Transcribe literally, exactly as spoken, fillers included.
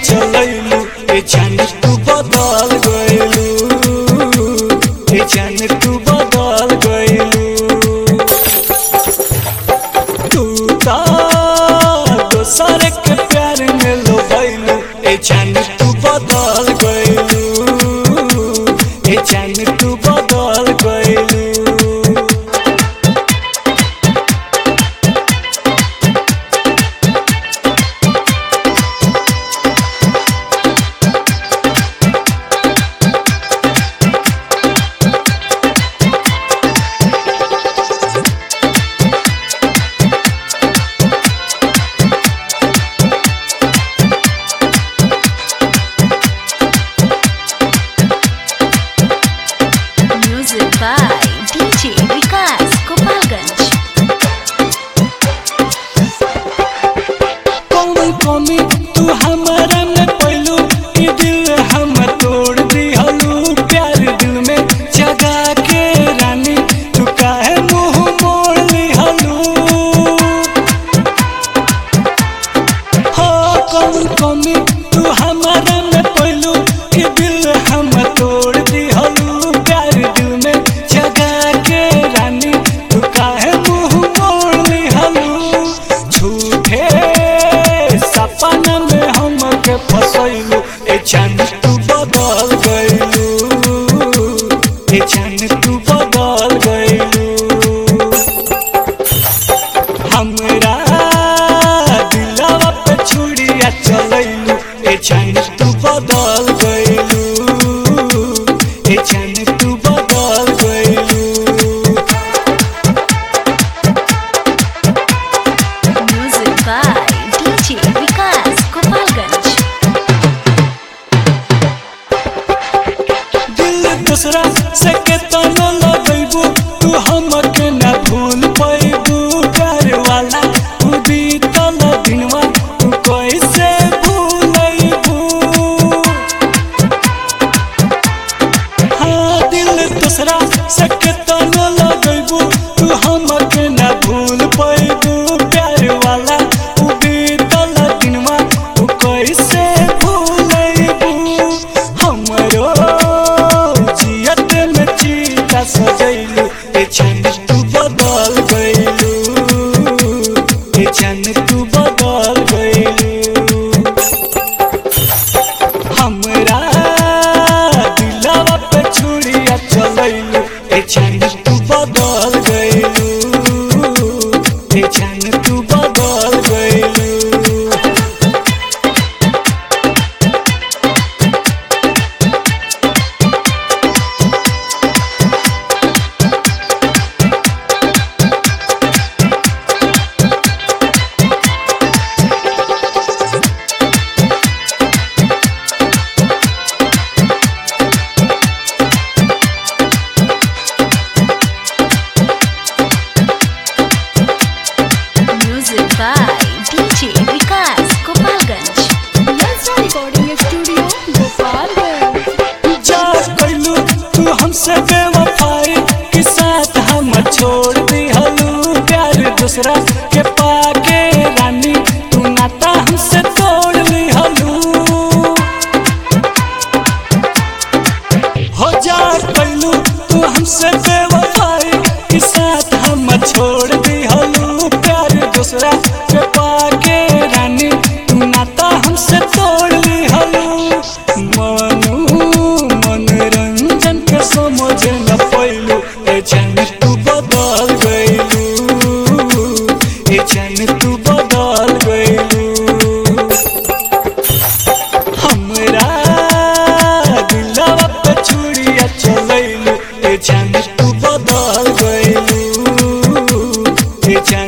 चलैलू ए जान तू बदल गइलू ए जान तू बदल गइलू तू ता दोसर के प्यार में लोभैलू ए जान तू बदल गइलू ए जान तू बदल गइलू by D J Vikas Gopalganj। कौन कमी तू हमारा में पैलू ई दिल हम तोड़ दिहलू प्यार दिल में जगा के रानी तू काहे मुंह मोड़ लिहलू हो कौन कमी तू हमारा में पैलू ई दिल हम तोड़ दिहलू प्यार दिल में जगा के रानी तू काहे मुंह मोड़ लिहलू झूठे सपना में हमके फसैलू ए जान तू बदल गइलू ए जान तू बदल गइलू हमरा दिलवा पे छुरिया चलैलू ए जान तू बदल गइलू ए जान तू बदल गइलू Music by D J Vikas Gopalganj। दिल दूसरा से के तना लगैबू तू हमके ना भूल पैबू प्यार वाला तू बीतल दिनवा तू कैसे भूलैबू हाँ दिल दूसरा से के तना लगैबू तू हमके ना भूल पैबू प्यार वाला तू बीतल दिनवा तू कैसे भूलैबू हमरो जियत में चीता सजैलू ए जान तू बदल गइलू ए जान तू बदल गइलू हमरा दिलवा पे छुरिया चलैलू ए जान तू बदल गइलू ए जान तू बदल गइलू Music by D J Vikas Gopalganj। Lalsa Recording Studio, Gopalganj। जा कइलू तू हमसे बेवफाई के साथ हम छोड़ दिहलू प्यार दूसरा के पाके रानी तू नाता हमसे तोड़ लिहलू हो जा कइलू तू हमसे बेवफाई के साथ हम छोड़ दिहलू प्यार दूसरा के पाके रानी तू नाता हमसे तोड़ लिहलू मनु मनोरंजन के समझ न पैलू ए जान तू बदल गइलू ए जान तू बदल गइलू हमरा दिलवा पे छुरिया चलैलू ए जान तू बदल गइलू ए जान